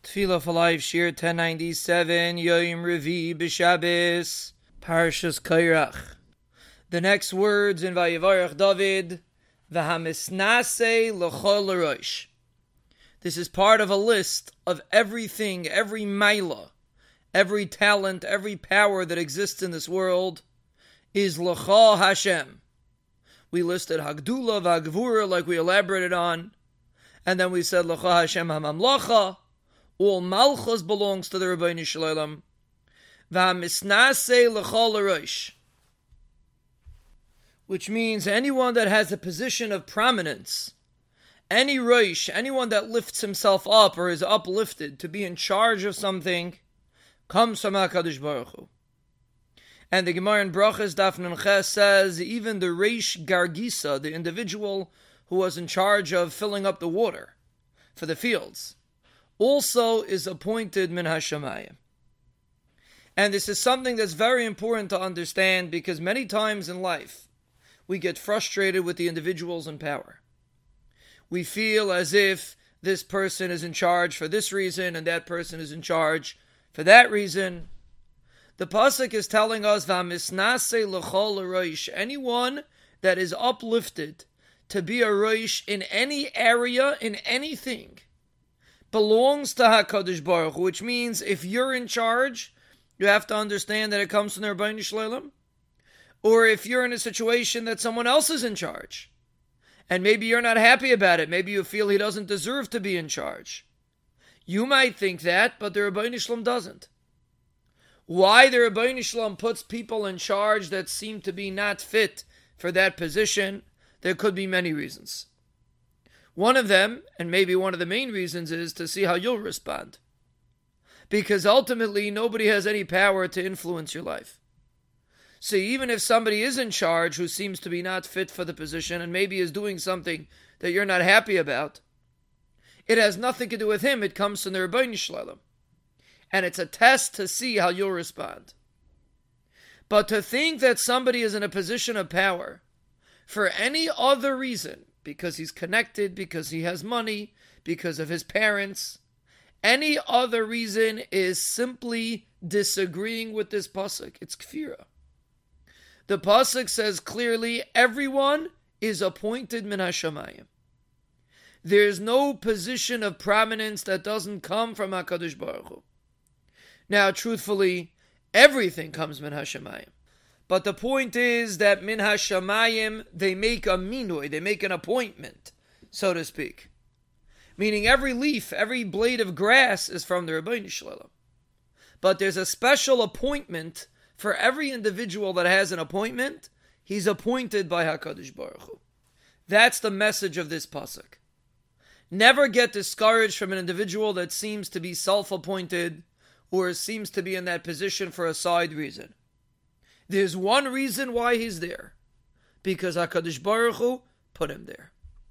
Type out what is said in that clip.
Tefillah for Life, Shir 1097, Yom Revi B'Shabbos, Parshas Kairach. The next words in Vayivarach David, V'hamisnasei l'chol l'rosh. This is part of a list of everything, every maila, every talent, every power that exists in this world is l'cha Hashem. We listed Hagdula, V'Hagvura, like we elaborated on, and then we said l'cha Hashem HaMamlacha. All Malchus belongs to the Rebbeinu Shalom. V'hamisnasei l'chol l'rosh. Which means anyone that has a position of prominence, any rosh, anyone that lifts himself up or is uplifted to be in charge of something, comes from HaKadosh Baruch Hu. And the Gemara in Brachas Daf Nun Ches says, even the Reish Gargisa, the individual who was in charge of filling up the water for the fields, also is appointed min hashamayim. And this is something that's very important to understand, because many times in life we get frustrated with the individuals in power. We feel as if this person is in charge for this reason and that person is in charge for that reason. The pasuk is telling us, V'hamisnasei l'chol l'rosh, anyone that is uplifted to be a rosh in any area, in anything, belongs to HaKadosh Baruch Hu, which means if you're in charge, you have to understand that it comes from the Rebbeinu Shalom. Or if you're in a situation that someone else is in charge, and maybe you're not happy about it, maybe you feel he doesn't deserve to be in charge, you might think that, but the Rebbeinu Shalom doesn't. Why the Rebbeinu Shalom puts people in charge that seem to be not fit for that position, there could be many reasons. One of them, and maybe one of the main reasons, is to see how you'll respond. Because ultimately, nobody has any power to influence your life. So even if somebody is in charge who seems to be not fit for the position and maybe is doing something that you're not happy about, it has nothing to do with him. It comes from the Rebbeinu Shalom. And it's a test to see how you'll respond. But to think that somebody is in a position of power for any other reason, because he's connected, because he has money, because of his parents, any other reason, is simply disagreeing with this pasuk. It's kfira. The pasuk says clearly, everyone is appointed min hashamayim. There's no position of prominence that doesn't come from HaKadosh Baruch Hu. Now, truthfully, everything comes min hashamayim. But the point is that min hashamayim, they make a minui, they make an appointment, so to speak. Meaning every leaf, every blade of grass is from the Rebbeinu Shalom. But there's a special appointment for every individual that has an appointment. He's appointed by HaKadosh Baruch Hu. That's the message of this pasuk. Never get discouraged from an individual that seems to be self-appointed or seems to be in that position for a side reason. There's one reason why he's there. Because HaKadosh Baruch Hu put him there.